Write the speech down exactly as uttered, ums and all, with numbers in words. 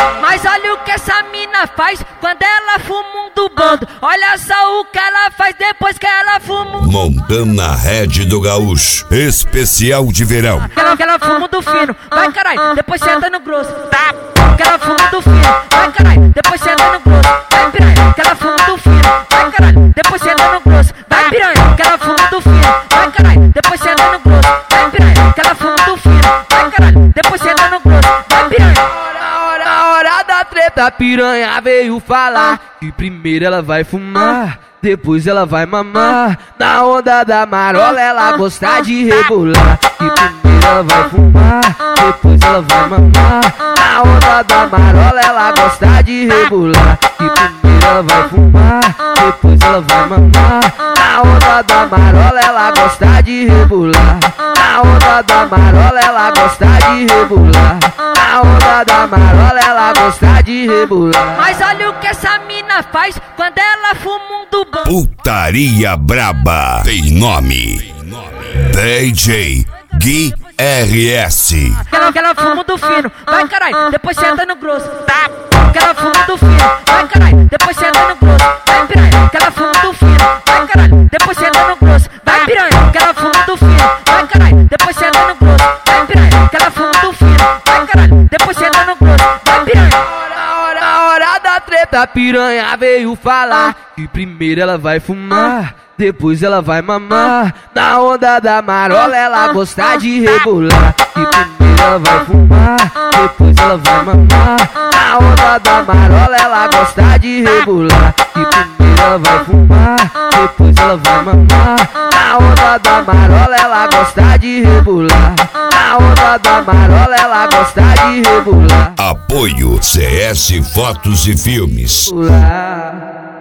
Mas olha o que essa mina faz quando ela fuma um do bando. Olha só o que ela faz depois que ela fuma um... Montana Red do Gaúcho, especial de verão. Ela, ela fuma do fino, vai caralho, depois senta no grosso. Tá, que ela fuma do fino, vai caralho, depois senta no grosso. Vai piranha, que ela fuma do fino, vai caralho, depois senta no grosso. Vai piranha, que ela fuma do fino, vai caralho, depois senta no grosso. Vai piranha, que ela fuma do fino, vai caralho, depois senta no grosso. Vai piranha. Na hora, na hora da treta, a piranha veio falar que primeiro ela vai fumar, depois ela vai mamar. Na onda da marola ela gosta de rebolar. Que primeiro ela vai fumar, depois ela vai mamar. Na onda da marola ela gosta de rebolar. Que primeiro ela vai fumar, depois ela vai mamar. Na onda da marola ela gosta de rebolar. Na onda da marola ela gosta de rebolar. Na onda da marola ela gosta de rebolar. Mas olha o que essa mina faz quando ela fuma um do bando. Putaria braba tem nome. D J Gui R S. Que ela, que ela fuma do fino, vai caralho, depois senta no grosso. Tá, que ela fuma do fino, vai caralho, depois senta no grosso. Vai piranha, que ela fuma do fino, vai caralho, depois senta no grosso. Vai piranha, que ela fuma do fino, vai caralho, depois senta no grosso. Vai piranha, que ela fuma do fino, vai caralho, depois senta no grosso. Vai piranha. Na hora, na hora da treta, a piranha veio falar que primeiro ela vai fumar, depois ela vai mamar. Na onda da marola ela gosta de rebolar. Que primeiro ela vai fumar, depois ela vai mamar. Na onda da marola ela gosta de rebolar. Que primeiro ela vai fumar, depois ela vai mamar. Na onda da marola ela gosta de rebolar. Na onda da marola ela gosta de rebolar. Apoio C S Fotos e Filmes. Rebolar.